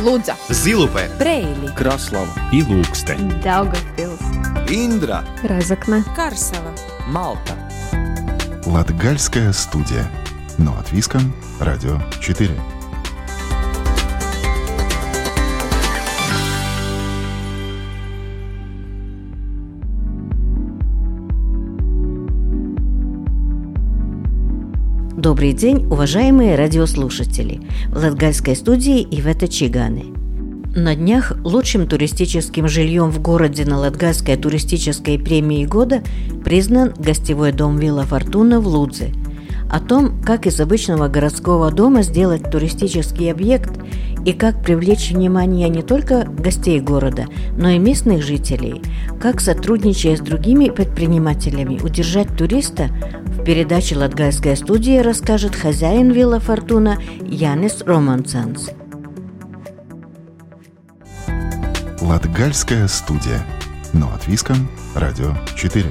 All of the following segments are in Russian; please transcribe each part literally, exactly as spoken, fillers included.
Лудза, Зилупе, Бреили, Краслава и Лукстен, Даугавпилс, Индра, Разокна, Карсела, Малта. Латгальская студия. Но от Виском, Радио четыре. Добрый день, уважаемые радиослушатели! В Латгальской студии Ивета Чиганы. На днях лучшим туристическим жильем в городе на Латгальской туристической премии года признан гостевой дом Вилла Фортуна в Лудзе. О том, как из обычного городского дома сделать туристический объект и как привлечь внимание не только гостей города, но и местных жителей, как, сотрудничая с другими предпринимателями, удержать туриста, в передаче «Латгальская студия» расскажет хозяин Вилла Фортуна Янис Романсанс. Латгальская студия. Но от Виском, Радио четыре.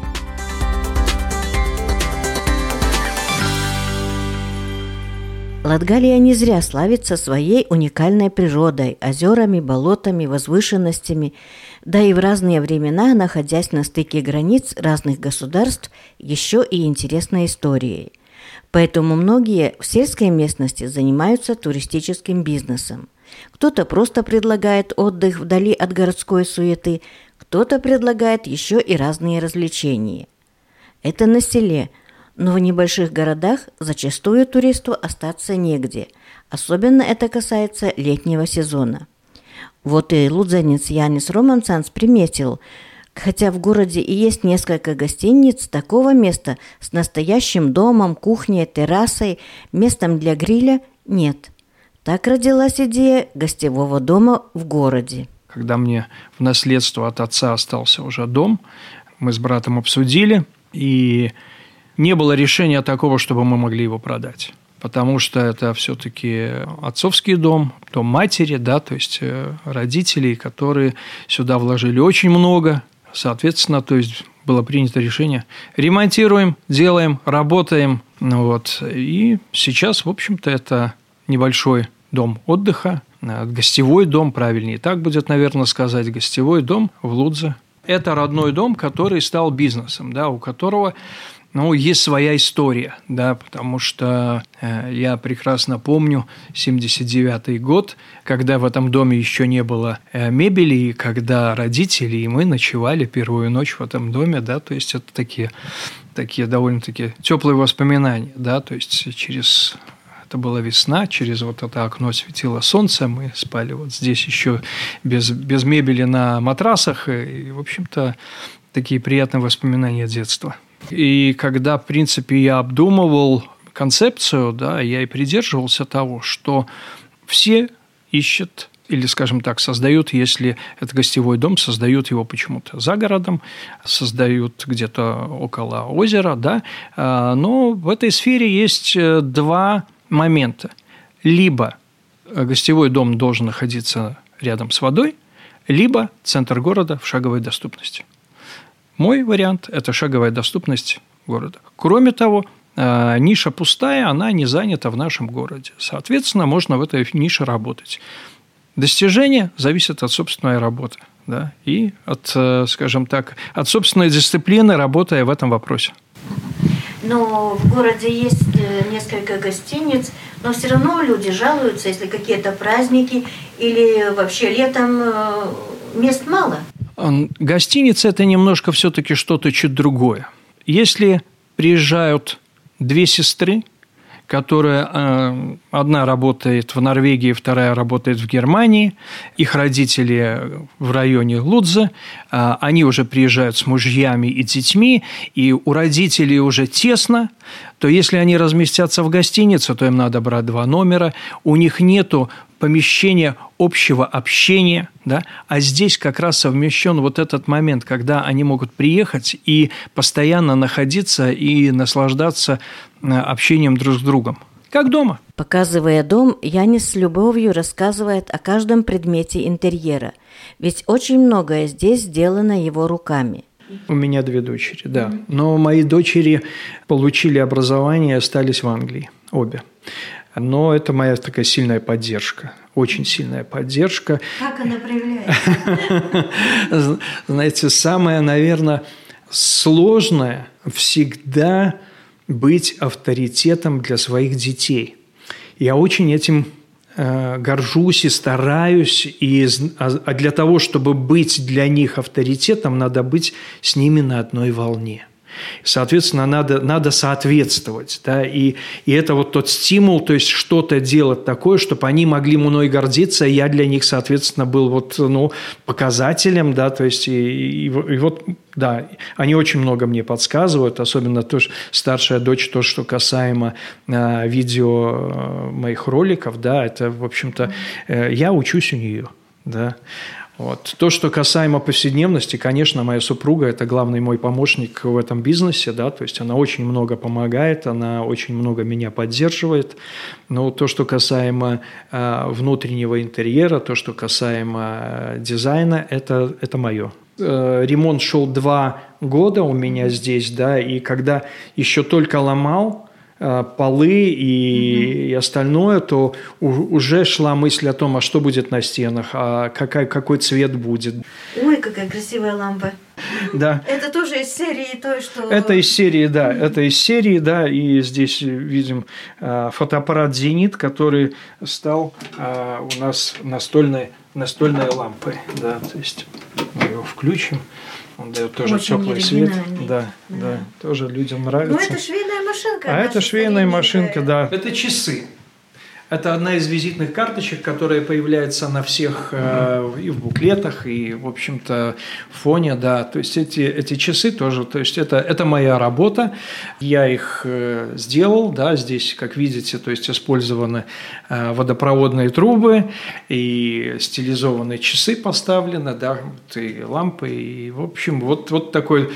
Латгалия не зря славится своей уникальной природой, озерами, болотами, возвышенностями, да и в разные времена, находясь на стыке границ разных государств, еще и интересной историей. Поэтому многие в сельской местности занимаются туристическим бизнесом. Кто-то просто предлагает отдых вдали от городской суеты, кто-то предлагает еще и разные развлечения. Это на селе. Но в небольших городах зачастую туристу остаться негде. Особенно это касается летнего сезона. Вот и лудзанец Янис Романсанс приметил, хотя в городе и есть несколько гостиниц, такого места с настоящим домом, кухней, террасой, местом для гриля нет. Так родилась идея гостевого дома в городе. Когда мне в наследство от отца остался уже дом, мы с братом обсудили, и не было решения такого, чтобы мы могли его продать. Потому что это все-таки отцовский дом, дом матери, да, то есть родителей, которые сюда вложили очень много. Соответственно, то есть было принято решение: ремонтируем, делаем, работаем. Вот. И сейчас, в общем-то, это небольшой дом отдыха, гостевой дом, правильнее так будет, наверное, сказать, гостевой дом в Лудзе. Это родной дом, который стал бизнесом, да, у которого... Ну, есть своя история, да, потому что э, я прекрасно помню семьдесят девятый год, когда в этом доме еще не было э, мебели, и когда родители и мы ночевали первую ночь в этом доме, да, то есть это такие, такие довольно-таки теплые воспоминания, да, то есть через... Это была весна, через вот это окно светило солнце, мы спали вот здесь еще без, без мебели на матрасах, и, в общем-то, такие приятные воспоминания детства. И когда, в принципе, я обдумывал концепцию, да, я и придерживался того, что все ищут, или, скажем так, создают, если это гостевой дом, создают его почему-то за городом, создают где-то около озера, да, но в этой сфере есть два момента. Либо гостевой дом должен находиться рядом с водой, либо центр города в шаговой доступности. Мой вариант – это шаговая доступность города. Кроме того, ниша пустая, она не занята в нашем городе. Соответственно, можно в этой нише работать. Достижение зависит от собственной работы, да, и от, скажем так, от собственной дисциплины, работая в этом вопросе. Но в городе есть несколько гостиниц, но все равно люди жалуются, если какие-то праздники или вообще летом мест мало. Гостиница – это немножко все-таки что-то чуть другое. Если приезжают две сестры, которые одна работает в Норвегии, вторая работает в Германии, их родители в районе Лудзе, они уже приезжают с мужьями и детьми, и у родителей уже тесно, то если они разместятся в гостинице, то им надо брать два номера, у них нету помещения общего общения, да? А здесь как раз совмещен вот этот момент, когда они могут приехать и постоянно находиться и наслаждаться общением друг с другом, как дома. Показывая дом, Янис с любовью рассказывает о каждом предмете интерьера, ведь очень многое здесь сделано его руками. У меня две дочери, да. Но мои дочери получили образование и остались в Англии. обе. Но это моя такая сильная поддержка, очень сильная поддержка. Как она проявляется? Знаете, самое, наверное, сложное всегда быть авторитетом для своих детей. Я очень этим э, горжусь и стараюсь, и, а для того, чтобы быть для них авторитетом, надо быть с ними на одной волне. Соответственно, надо, надо соответствовать. Да? И, и это вот тот стимул, то есть что-то делать такое, чтобы они могли мной гордиться, и я для них, соответственно, был вот, ну, показателем. Да? То есть, и, и, и вот, да, они очень много мне подсказывают, особенно тоже старшая дочь, то, что касаемо э, видео э, моих роликов. Да, это, в общем-то, э, я учусь у нее. Да. Вот. То, что касаемо повседневности, конечно, моя супруга – это главный мой помощник в этом бизнесе, да, то есть она очень много помогает, она очень много меня поддерживает. Но то, что касаемо э, внутреннего интерьера, то, что касаемо э, дизайна, это, это мое. Э, ремонт шел два года у меня здесь, да, и когда еще только ломал полы и, и остальное, то у, уже шла мысль о том, а что будет на стенах, а какой, какой цвет будет. Ой, какая красивая лампа. Да. Это тоже из серии той, что... Это из серии, да, это из серии, да, и здесь видим фотоаппарат «Зенит», который стал у нас настольной, настольной лампой, да, то есть мы его включим. Он дает тоже очень теплый свет. Да, да, да, тоже людям нравится. Ну, это швейная машинка. А это швейная машинка, да. Это часы. Это одна из визитных карточек, которая появляется на всех э, и в буклетах, и, в общем-то, в фоне, да. То есть эти, эти часы тоже, то есть это, это моя работа. Я их э, сделал, да, здесь, как видите, то есть использованы э, водопроводные трубы, и стилизованные часы поставлены, да, и лампы, и, в общем, вот, вот такой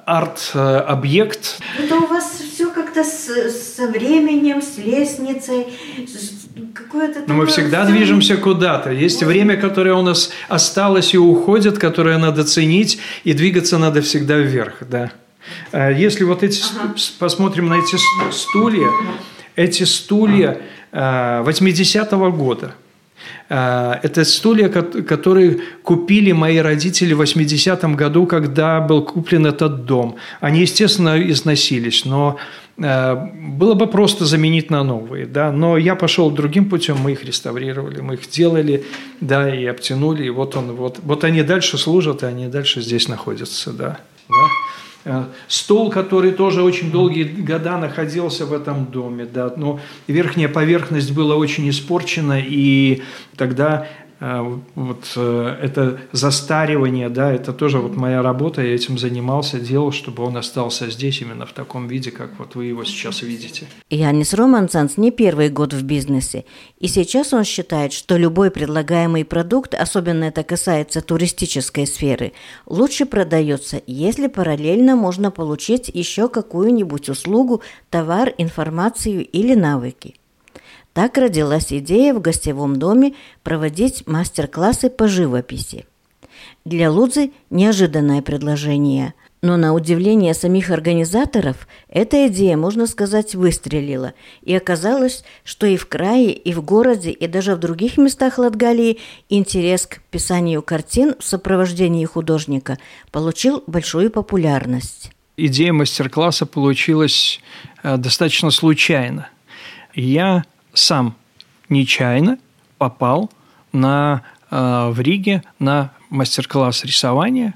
арт-объект. Это у вас все как-то с, со временем, с лестницей, с Но мы всегда все... движемся куда-то. Есть вот. Время, которое у нас осталось и уходит, которое надо ценить, и двигаться надо всегда вверх. Да. Если вот эти, ага. посмотрим на эти стулья, эти стулья восьмидесятого года. Это стулья, которые купили мои родители в восьмидесятом году, когда был куплен этот дом. Они, естественно, износились, но было бы просто заменить на новые. Да? Но я пошел другим путем, мы их реставрировали, мы их делали, да, и обтянули, и вот, он, вот, вот они дальше служат, и они дальше здесь находятся. Да? Да? Стол, который тоже очень долгие года находился в этом доме, да, но верхняя поверхность была очень испорчена, и тогда вот это застаривание, да, это тоже вот моя работа, я этим занимался, делал, чтобы он остался здесь именно в таком виде, как вот вы его сейчас видите. Янис Романцанс не первый год в бизнесе, и сейчас он считает, что любой предлагаемый продукт, особенно это касается туристической сферы, лучше продается, если параллельно можно получить еще какую-нибудь услугу, товар, информацию или навыки. Так родилась идея в гостевом доме проводить мастер-классы по живописи. Для Лудзы неожиданное предложение, но на удивление самих организаторов эта идея, можно сказать, выстрелила. И оказалось, что и в крае, и в городе, и даже в других местах Латгалии интерес к писанию картин в сопровождении художника получил большую популярность. Идея мастер-класса получилась достаточно случайно. Я сам нечаянно попал на, э, в Риге на мастер-класс рисования.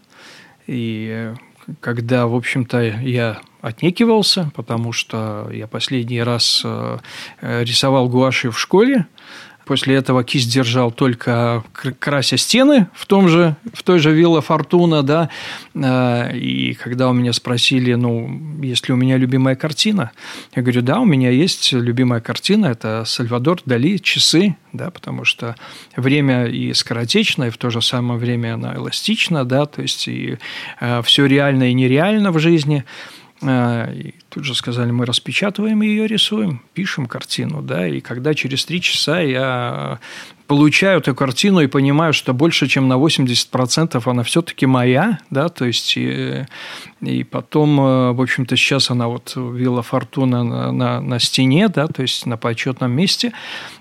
И когда, в общем-то, я отнекивался, потому что я последний раз э, рисовал гуашью в школе, после этого кисть держал только крася стены в, том же, в той же Вилла Фортуна, да, и когда у меня спросили, ну, есть ли у меня любимая картина, я говорю, да, у меня есть любимая картина, это Сальвадор Дали «Часы», да, потому что время и скоротечно, и в то же самое время оно эластично, да, то есть и все реально и нереально в жизни. И тут же сказали, мы распечатываем ее, рисуем, пишем картину. Да? И когда через три часа я получаю эту картину и понимаю, что больше, чем на восемьдесят процентов она все-таки моя, да, то есть и, и потом, в общем-то, сейчас она вот Вилла Фортуна на, на, на стене, да, то есть на почетном месте.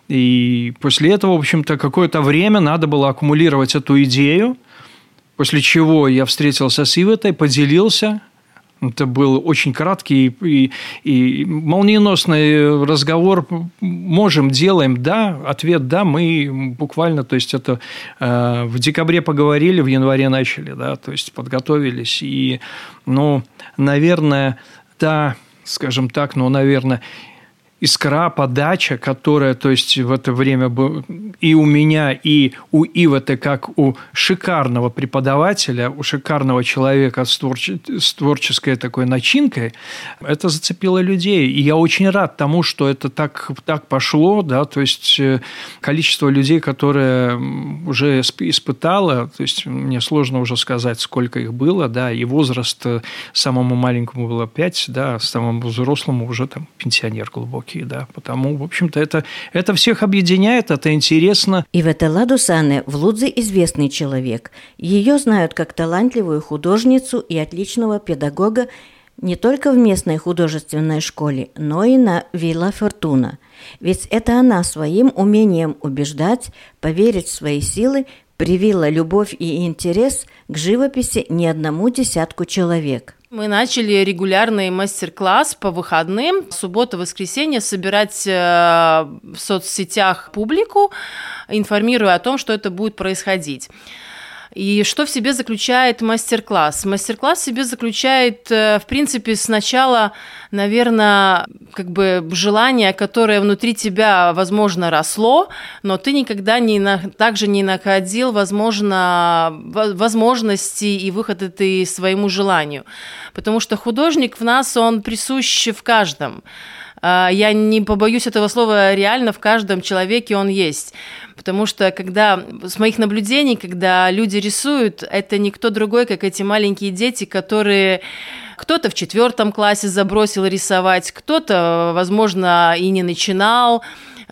И после этого, в общем-то, какое-то время надо было аккумулировать эту идею, после чего я встретился с Иветой, поделился. Это был очень краткий и, и молниеносный разговор. Можем, делаем, да. Ответ да. Мы буквально, то есть это э, в декабре поговорили, в январе начали, да, то есть подготовились. И, ну, наверное, та, скажем так, ну, наверное, искра, подача, которая, то есть, в это время была и у меня, и у Ивета, как у шикарного преподавателя, у шикарного человека с, творче, с творческой такой начинкой, это зацепило людей. И я очень рад тому, что это так, так пошло, да, то есть, количество людей, которые уже испытало, то есть, мне сложно уже сказать, сколько их было, да, и возраст самому маленькому было пять, да, самому взрослому уже там пенсионер глубокий. Да, потому, в общем-то, это, это всех объединяет, это интересно. Ивета Ладусане в Лудзе известный человек. Ее знают как талантливую художницу и отличного педагога не только в местной художественной школе, но и на Вилла Фортуна. Ведь это она своим умением убеждать, поверить в свои силы, привила любовь и интерес к живописи не одному десятку человек. Мы начали регулярный мастер-класс по выходным, суббота-воскресенье, собирать в соцсетях публику, информируя о том, что это будет происходить. И что в себе заключает мастер-класс? Мастер-класс в себе заключает, в принципе, сначала, наверное, как бы желание, которое внутри тебя, возможно, росло, но ты никогда не, также не находил, возможно, возможности и выход этой своему желанию. Потому что художник в нас, он присущ в каждом. Я не побоюсь этого слова, реально в каждом человеке он есть. Потому что, когда, с моих наблюдений, когда люди рисуют, это никто другой, как эти маленькие дети, которые... Кто-то в четвертом классе забросил рисовать, кто-то, возможно, и не начинал,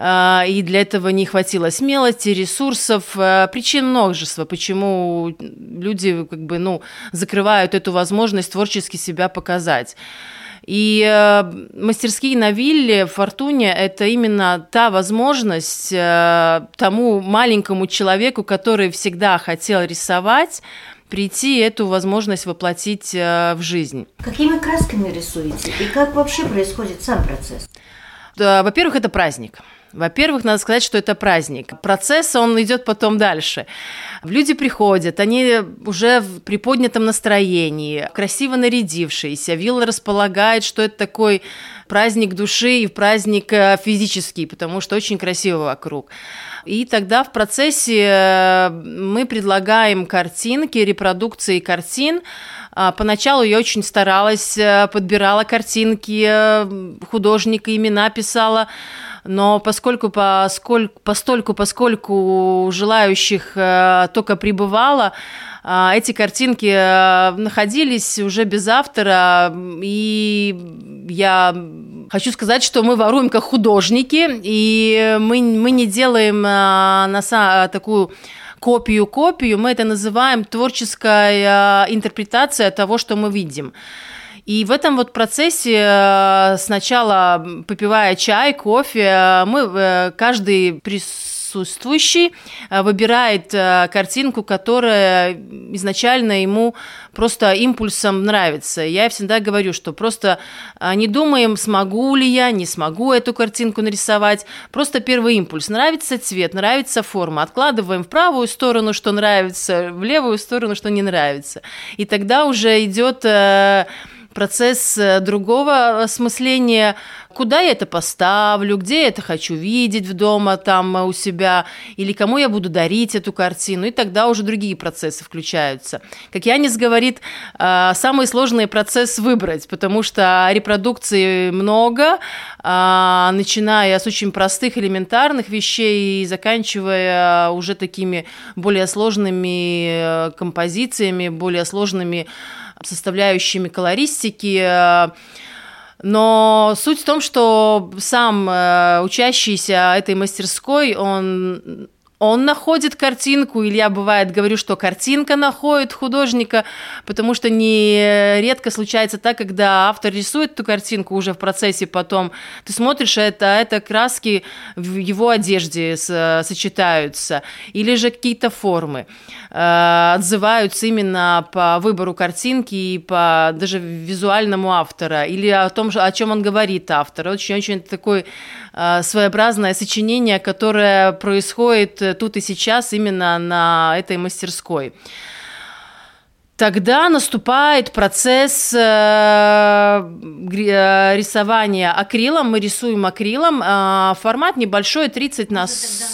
и для этого не хватило смелости, ресурсов. Причин множество, почему люди как бы, ну, закрывают эту возможность творчески себя показать. И э, мастерские на Вилле, в Фортуне – это именно та возможность э, тому маленькому человеку, который всегда хотел рисовать, прийти и эту возможность воплотить э, в жизнь. Какими красками рисуете? И как вообще происходит сам процесс? Да, во-первых, это праздник. Во-первых, надо сказать, что это праздник. Процесс, он идет потом дальше. Люди приходят, они уже в приподнятом настроении, красиво нарядившиеся. Вилла располагает, что это такой праздник души и праздник физический, потому что очень красиво вокруг. И тогда в процессе мы предлагаем картинки, репродукции картин. Поначалу я очень старалась, подбирала картинки, художника, имена писала. Но поскольку, поскольку, постольку, поскольку желающих э, только прибывало, э, эти картинки э, находились уже без автора, и я хочу сказать, что мы воруем как художники, и мы, мы не делаем э, на, такую копию-копию, мы это называем творческая э, интерпретация того, что мы видим. И в этом вот процессе, сначала попивая чай, кофе, мы, каждый присутствующий выбирает картинку, которая изначально ему просто импульсом нравится. Я всегда говорю, что просто не думаем, смогу ли я, не смогу эту картинку нарисовать. Просто первый импульс. Нравится цвет, нравится форма. Откладываем в правую сторону, что нравится, в левую сторону, что не нравится. И тогда уже идет процесс другого осмысления, куда я это поставлю, где я это хочу видеть в дома, там у себя, или кому я буду дарить эту картину, и тогда уже другие процессы включаются. Как Янис говорит, самый сложный процесс выбрать, потому что репродукций много, начиная с очень простых, элементарных вещей и заканчивая уже такими более сложными композициями, более сложными составляющими колористики. Но суть в том, что сам учащийся этой мастерской, он... Он находит картинку, или я, бывает, говорю, что картинка находит художника, потому что не редко случается так, когда автор рисует эту картинку уже в процессе потом, ты смотришь, это, это краски в его одежде сочетаются, или же какие-то формы э, отзываются именно по выбору картинки и по даже визуальному автора, или о том, о чем он говорит автор. Очень-очень такое э, своеобразное сочинение, которое происходит тут и сейчас именно на этой мастерской. Тогда наступает процесс рисования акрилом. Мы рисуем акрилом. Формат небольшой, тридцать на сорок.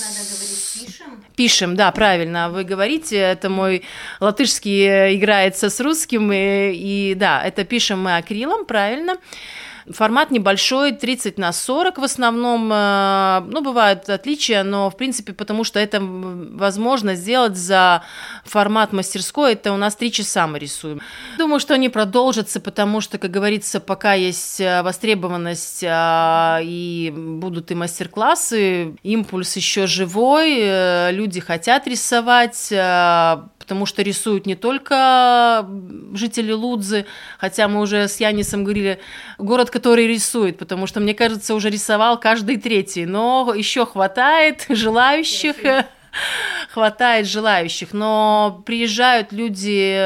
Пишем, да, правильно, вы говорите, это мой латышский играется с русским, и, и да, это пишем мы акрилом, правильно. Формат небольшой, тридцать на сорок в основном, ну, бывают отличия, но, в принципе, потому что это возможно сделать за формат мастерской, это у нас три часа мы рисуем. Думаю, что они продолжатся, потому что, как говорится, пока есть востребованность и будут и мастер-классы, импульс еще живой, люди хотят рисовать, потому что рисуют не только жители Лудзы, хотя мы уже с Янисом говорили, город, который рисует, потому что, мне кажется, уже рисовал каждый третий, но еще хватает желающих, хватает желающих, но приезжают люди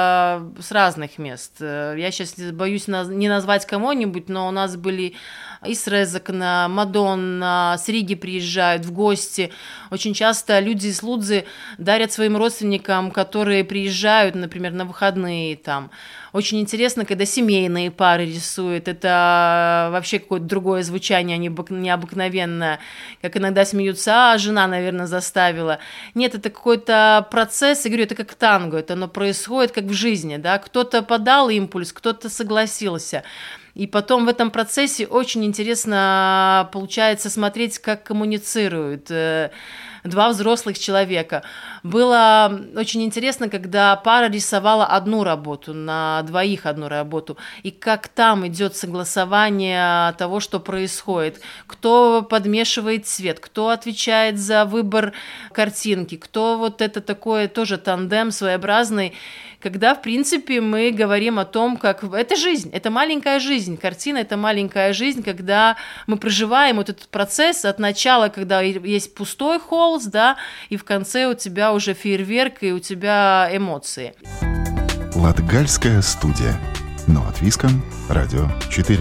с разных мест. Я сейчас боюсь не назвать кого-нибудь, но у нас были из Резекна, Мадонна, с Риги приезжают в гости. Очень часто люди из Лудзы дарят своим родственникам, которые приезжают, например, на выходные там. Очень интересно, когда семейные пары рисуют. Это вообще какое-то другое звучание, необыкновенное. Как иногда смеются, а, жена, наверное, заставила. Нет, это какой-то процесс, я говорю, это как танго, это оно происходит как в жизни, да. Кто-то подал импульс, кто-то согласился. И потом в этом процессе очень интересно получается смотреть, как коммуницируют два взрослых человека. Было очень интересно, когда пара рисовала одну работу, на двоих одну работу, и как там идет согласование того, что происходит. Кто подмешивает цвет, кто отвечает за выбор картинки, кто вот это такое тоже тандем своеобразный, когда, в принципе, мы говорим о том, как это жизнь, это маленькая жизнь, картина – это маленькая жизнь, когда мы проживаем вот этот процесс от начала, когда есть пустой холст, да, и в конце у тебя уже фейерверк, и у тебя эмоции. Латгальская студия. Но от Виском. Радио четыре.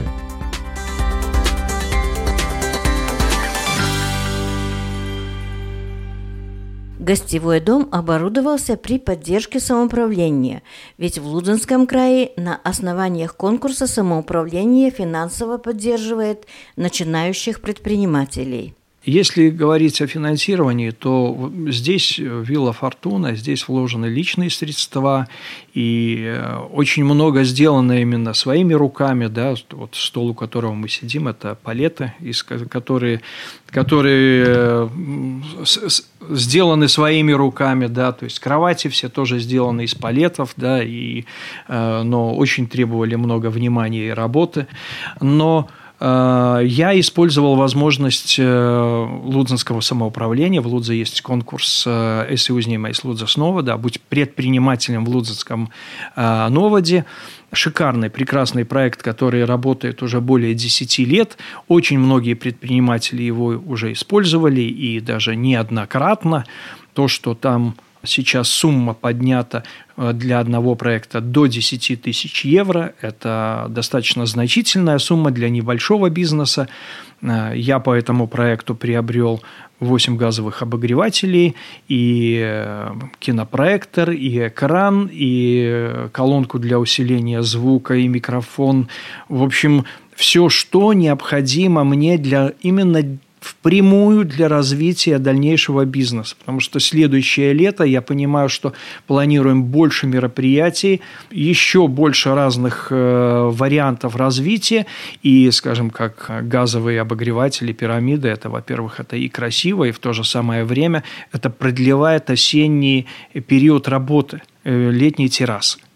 Гостевой дом оборудовался при поддержке самоуправления, ведь в Лудзенском крае на основаниях конкурса самоуправление финансово поддерживает начинающих предпринимателей. Если говорить о финансировании, то здесь вилла Фортуна, здесь вложены личные средства, и очень много сделано именно своими руками. Да? Вот стол, у которого мы сидим, это палеты, которые, которые сделаны своими руками, да? То есть кровати все тоже сделаны из палетов, да? И, но очень требовали много внимания и работы. Но я использовал возможность лудзенского самоуправления. В Лудзе есть конкурс «Эси узнимais Лудзас Новода», «Будь предпринимателем в Лудзенском Новоде». Шикарный, прекрасный проект, который работает уже более десяти лет. Очень многие предприниматели его уже использовали, и даже неоднократно. То, что там сейчас сумма поднята для одного проекта до десять тысяч евро. Это достаточно значительная сумма для небольшого бизнеса. Я по этому проекту приобрел восемь газовых обогревателей, и кинопроектор, и экран, и колонку для усиления звука, и микрофон. В общем, все, что необходимо мне для именно впрямую для развития дальнейшего бизнеса. Потому что следующее лето, я понимаю, что планируем больше мероприятий, еще больше разных э, вариантов развития. И, скажем, как газовые обогреватели, пирамиды, это, во-первых, это и красиво, и в то же самое время это продлевает осенний период работы, э, летней террасы.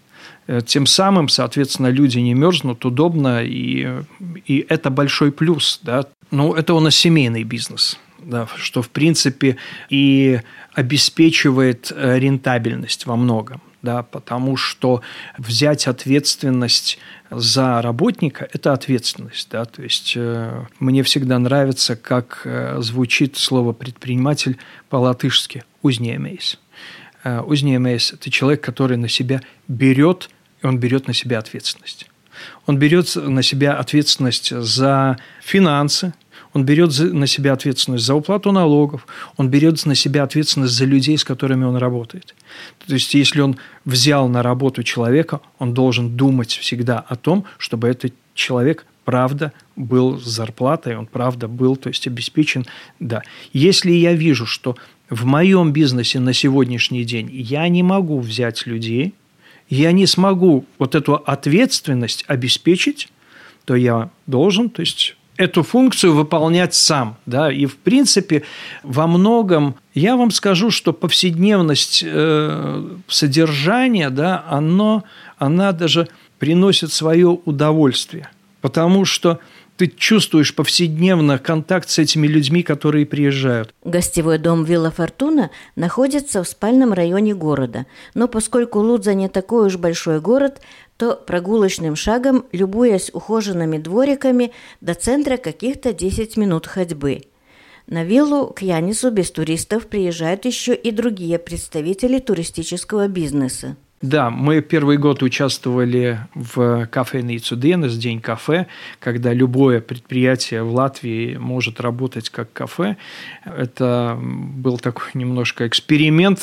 Тем самым, соответственно, люди не мерзнут, удобно, и, и это большой плюс. Да? Ну, это у нас семейный бизнес, да, что, в принципе, и обеспечивает рентабельность во многом. Да, потому что взять ответственность за работника – это ответственность. Да, то есть, э, мне всегда нравится, как э, звучит слово «предприниматель» по-латышски «узņēmējs». Э, «узņēmējs» – это человек, который на себя берет, и он берет на себя ответственность. Он берет на себя ответственность за финансы, он берет на себя ответственность за уплату налогов, он берет на себя ответственность за людей, с которыми он работает. То есть, если он взял на работу человека, он должен думать всегда о том, чтобы этот человек правда был с зарплатой, он правда был, то есть, обеспечен. Да. Если я вижу, что в моем бизнесе на сегодняшний день я не могу взять людей, я не смогу вот эту ответственность обеспечить, то я должен, то есть, эту функцию выполнять сам. Да? И, в принципе, во многом я вам скажу, что повседневность э, содержания, да, оно, она даже приносит свое удовольствие, потому что ты чувствуешь повседневно контакт с этими людьми, которые приезжают. Гостевой дом «Вилла Фортуна» находится в спальном районе города, но поскольку Лудза не такой уж большой город, то прогулочным шагом, любуясь ухоженными двориками, до центра каких-то десять минут ходьбы. На виллу к Янису без туристов приезжают еще и другие представители туристического бизнеса. Да, мы первый год участвовали в кафейница Dienas, День кафе, когда любое предприятие в Латвии может работать как кафе. Это был такой немножко эксперимент,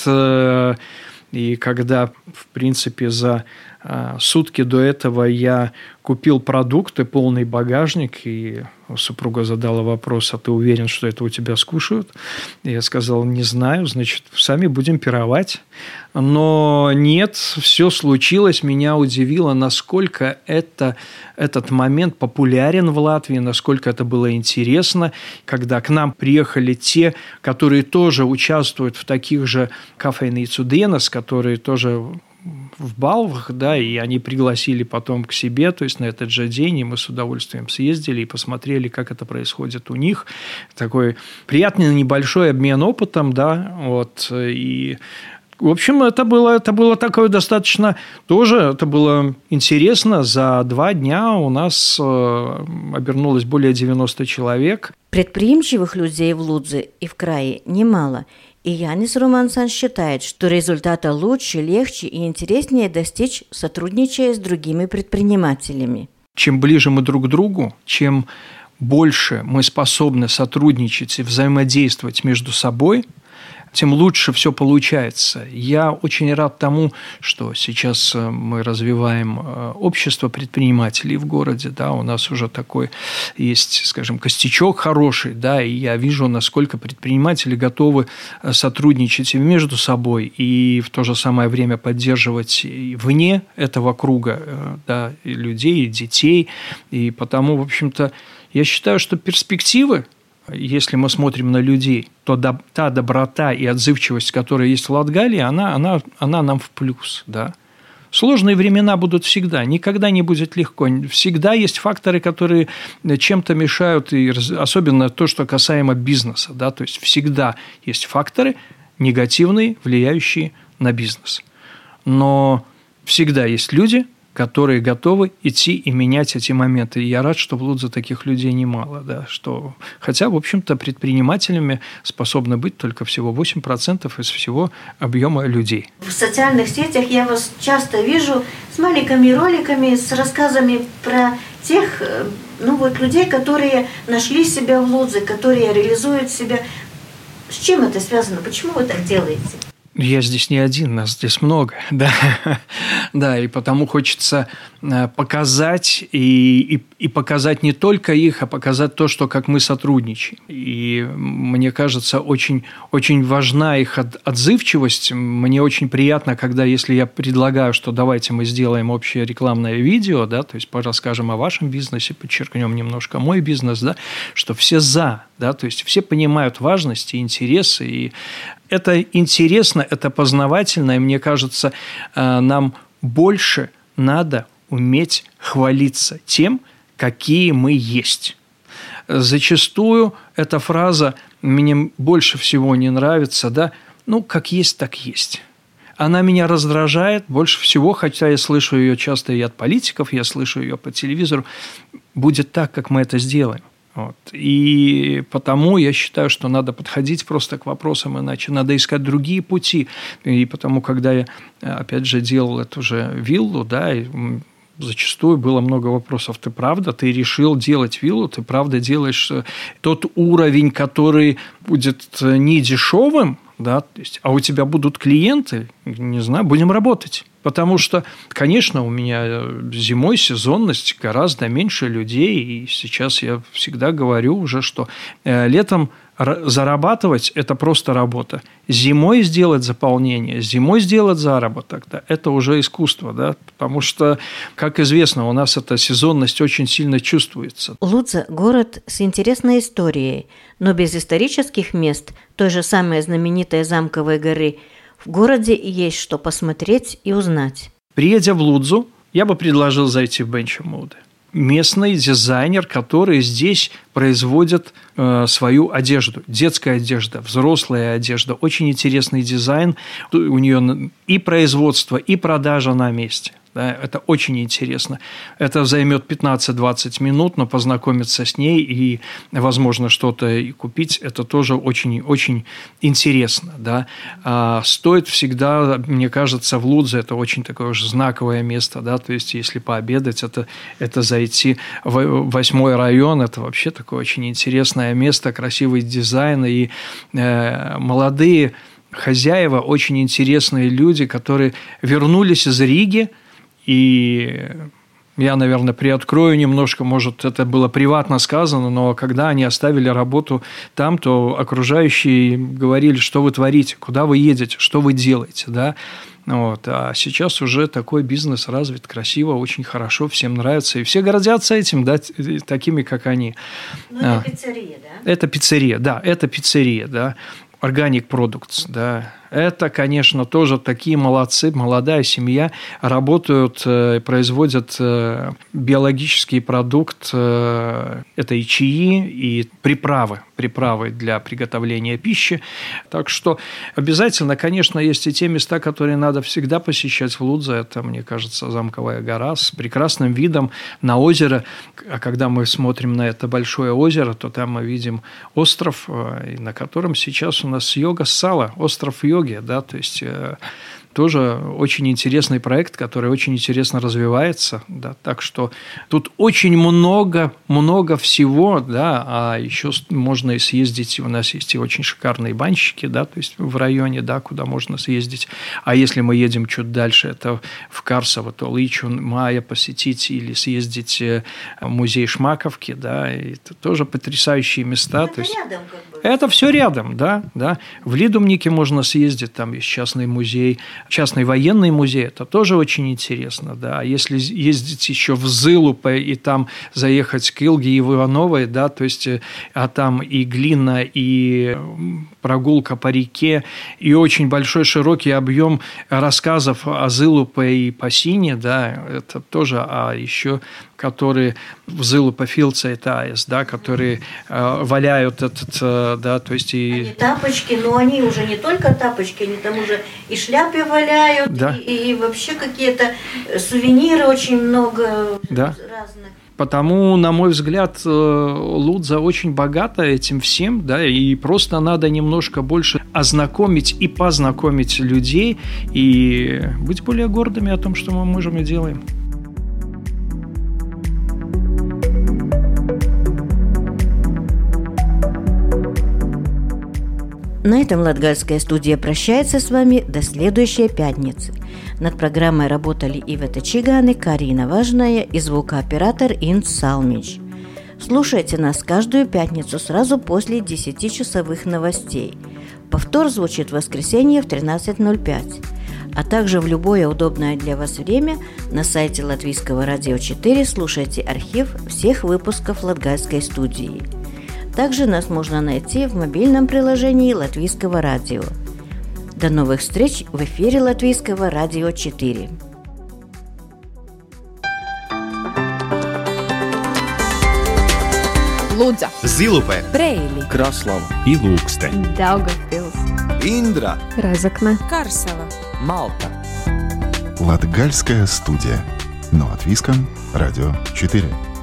и когда, в принципе, за сутки до этого я купил продукты, полный багажник, и супруга задала вопрос: а ты уверен, что это у тебя скушают? И я сказал: не знаю, значит, сами будем пировать. Но нет, все случилось. Меня удивило, насколько это, этот момент популярен в Латвии, насколько это было интересно, когда к нам приехали те, которые тоже участвуют в таких же кафейница Dienas, которые тоже в Балвах, да, и они пригласили потом к себе, то есть на этот же день, и мы с удовольствием съездили и посмотрели, как это происходит у них. Такой приятный небольшой обмен опытом, да, вот, и в общем, это было, это было такое достаточно тоже, это было интересно. За два дня у нас обернулось более девяноста человек. Предприимчивых людей в Лудзе и в крае немало. И Янис Румансан считает, что результата лучше, легче и интереснее достичь, сотрудничая с другими предпринимателями. Чем ближе мы друг к другу, чем больше мы способны сотрудничать и взаимодействовать между собой, тем лучше все получается. Я очень рад тому, что сейчас мы развиваем общество предпринимателей в городе. Да, у нас уже такой есть, скажем, костячок хороший, да, и я вижу, насколько предприниматели готовы сотрудничать и между собой, и в то же самое время поддерживать и вне этого круга, да, и людей, и детей. И потому, в общем-то, я считаю, что перспективы, если мы смотрим на людей, то та доброта и отзывчивость, которая есть в Латгалии, она, она, она нам в плюс. Да? Сложные времена будут всегда, никогда не будет легко. Всегда есть факторы, которые чем-то мешают, и особенно то, что касаемо бизнеса. Да? То есть, всегда есть факторы негативные, влияющие на бизнес. Но всегда есть люди, которые готовы идти и менять эти моменты. И я рад, что в Лудзе таких людей немало. Да, что, хотя, в общем-то, предпринимателями способны быть только всего восемь процентов из всего объема людей. В социальных сетях я вас часто вижу с маленькими роликами, с рассказами про тех, ну, вот, людей, которые нашли себя в Лудзе, которые реализуют себя. С чем это связано? Почему вы так делаете? Я здесь не один, нас здесь много, да, да, и потому хочется показать и, и, и показать не только их, а показать то, что как мы сотрудничаем. И мне кажется, очень, очень важна их отзывчивость. Мне очень приятно, когда, если я предлагаю, что давайте мы сделаем общее рекламное видео, да, то есть расскажем о вашем бизнесе, подчеркнем немножко мой бизнес, да, что все за, да, то есть все понимают важность и интересы, и это интересно, это познавательно, и мне кажется, нам больше надо уметь хвалиться тем, какие мы есть. Зачастую эта фраза мне больше всего не нравится, да, ну, как есть, так есть. Она меня раздражает больше всего, хотя я слышу ее часто и от политиков, я слышу ее по телевизору. Будет так, как мы это сделаем. Вот. И потому я считаю, что надо подходить просто к вопросам иначе. Надо искать другие пути. И потому, когда я, опять же, делал эту же виллу, да, и зачастую было много вопросов. Ты правда, ты решил делать виллу, ты правда делаешь тот уровень, который будет не дешевым, да, то есть, а у тебя будут клиенты, не знаю, будем работать. Потому что, конечно, у меня зимой сезонность гораздо меньше людей, и сейчас я всегда говорю уже, что летом зарабатывать – это просто работа. Зимой сделать заполнение, зимой сделать заработок да, – это уже искусство, да, потому что, как известно, у нас эта сезонность очень сильно чувствуется. Лудза – город с интересной историей, но без исторических мест, той же самой знаменитой Замковой горы, в городе есть что посмотреть и узнать. Приедя в Лудзу, я бы предложил зайти в Бенча Моде. Местный дизайнер, который здесь производит э, свою одежду. Детская одежда, взрослая одежда. Очень интересный дизайн. У нее и производство, и продажа на месте. Да, это очень интересно. Это займет пятнадцать-двадцать минут, но познакомиться с ней и, возможно, что-то и купить, это тоже очень-очень интересно. Да. А стоит всегда, мне кажется, в Лудзе, это очень такое уже знаковое место. Да, то есть, если пообедать, это, это зайти в восьмой район, это вообще такое очень интересное место, красивый дизайн и э, молодые хозяева, очень интересные люди, которые вернулись из Риги. И я, наверное, приоткрою немножко, может, это было приватно сказано, но когда они оставили работу там, то окружающие говорили, что вы творите, куда вы едете, что вы делаете, да. Вот. А сейчас уже такой бизнес развит красиво, очень хорошо, всем нравится, и все гордятся этим, да, такими, как они. Ну, это а. пиццерия, да? Это пиццерия, да, это пиццерия, да. Organic Products, да. Это, конечно, тоже такие молодцы, молодая семья, работают, производят биологический продукт, это и чаи, и приправы, приправы для приготовления пищи. Так что обязательно, конечно, есть и те места, которые надо всегда посещать в Лудзе. Это, мне кажется, Замковая гора с прекрасным видом на озеро. А когда мы смотрим на это большое озеро, то там мы видим остров, на котором сейчас у нас йога-сала, остров йоги. Да, то есть э, тоже очень интересный проект, который очень интересно развивается, да, так что тут очень много, много всего, да, а еще можно и съездить, у нас есть и очень шикарные банщики, да, то есть в районе, да, куда можно съездить, а если мы едем чуть дальше, это в Карсово, то Личун, Майя посетить или съездить в музей Шмаковки, да, это тоже потрясающие места. Это то есть рядом как бы. Это все рядом, да, да. В Лидумнике можно съездить, там есть частный музей, частный военный музей, это тоже очень интересно, да. А если ездить еще в Зылупе и там заехать к Илге Ивановой, да, то есть, а там и глина, и прогулка по реке, и очень большой широкий объем рассказов о Зылупе и Пасине, да, это тоже, а еще которые в Зылупе Филце и Таис, да, которые э, валяют этот, э, да, то есть и... Они тапочки, но они уже не только тапочки, они там уже и шляпы валяют, да. и, и вообще какие-то сувениры очень много, да. разных. Потому, на мой взгляд, Лудза очень богата этим всем, да, и просто надо немножко больше ознакомить и познакомить людей и быть более гордыми о том, что мы можем и делаем. На этом Латгальская студия прощается с вами до следующей пятницы. Над программой работали Ивета Чиганы, Карина Важная и звукооператор Инц Салмич. Слушайте нас каждую пятницу сразу после десятичасовых новостей. Повтор звучит в воскресенье в тринадцать ноль пять. А также в любое удобное для вас время на сайте Латвийского радио четыре слушайте архив всех выпусков Латгальской студии. Также нас можно найти в мобильном приложении Латвийского радио. До новых встреч в эфире Латвийского радио четыре. Лудза, Зилупе, Бреили, Краслава и Лукстен. Даугавпилс, Индра, Разокна, Карсела, Малта. Латгальская студия. Но от Виском, Радио четыре.